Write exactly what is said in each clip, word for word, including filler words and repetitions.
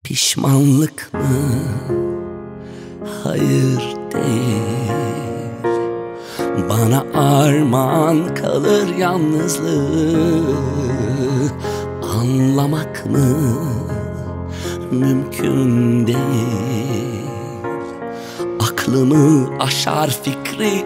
Pişmanlık mı? Hayır değil. Bana armağan kalır yalnızlığı. Anlamak mı? Mümkün değil. Aklımı aşar fikri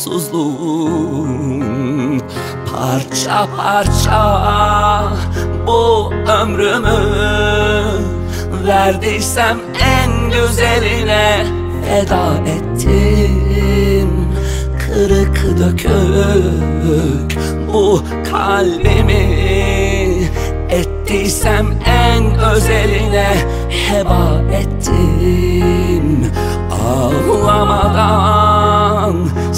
onsuzluğun. Parça parça bu ömrümü verdiysem en güzeline feda ettim. Kırık dökük bu kalbimi ettiysem en özeline heba ettim. Ağlamadan,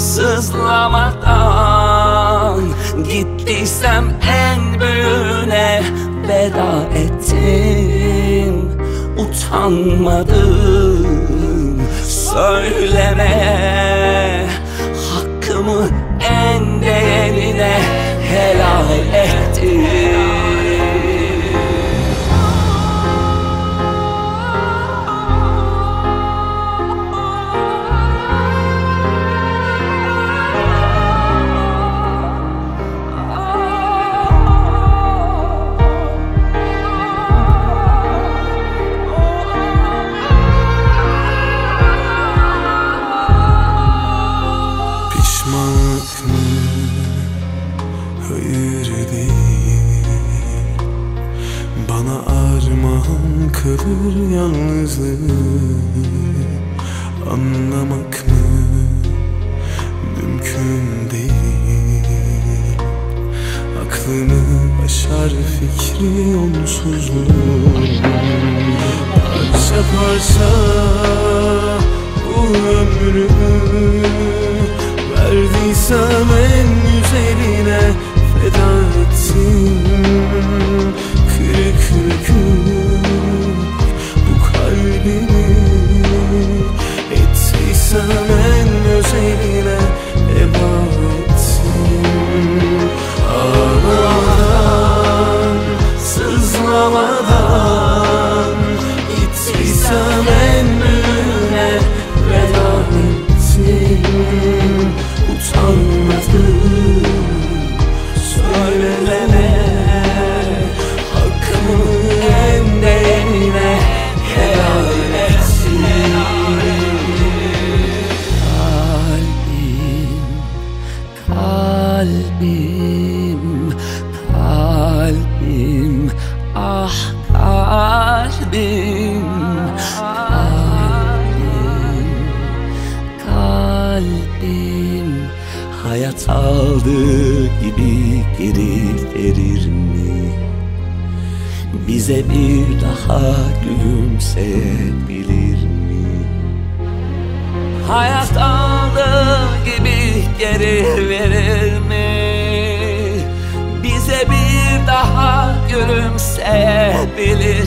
sızlamadan gittiysem en büyüğüne veda ettim. Utanmadım söylemeye, hakkımı en değerine helal ettim. Hayır değil. Bana armağan kalır yalnızlığı. Anlamak mı? Mümkün değil. Aklımı aşar fikri onsuzluğu. Parça parça bu ömrümü verdiysem en güzeline feda ettim. Kırık dökük bu kalbimi ettiysem en özeline heba ettim. Ağlamadan, sızlamadan gittiysem en büyüğüne veda ettim. Utanmadım söyleme, hakkımı en değerine helal ettim. Kalbim, kalbim, kalbim, ah kalbim, kalbim, kalbim. Hayat aldığı gibi geri verir mi? Bize bir daha gülümseyebilir mi? Hayat aldığı gibi geri verir mi? Bize bir daha gülümseyebilir